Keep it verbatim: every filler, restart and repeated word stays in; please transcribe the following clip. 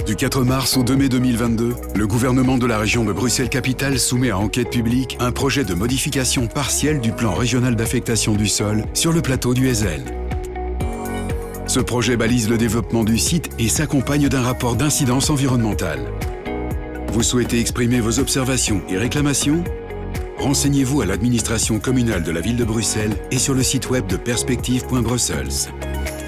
Du quatre mars au deux mai deux mille vingt-deux, le gouvernement de la région de Bruxelles-Capitale soumet à enquête publique un projet de modification partielle du plan régional d'affectation du sol sur le plateau du Hezel. Ce projet balise le développement du site et s'accompagne d'un rapport d'incidence environnementale. Vous souhaitez exprimer vos observations et réclamations ? Renseignez-vous à l'administration communale de la ville de Bruxelles et sur le site web de perspective point brussels.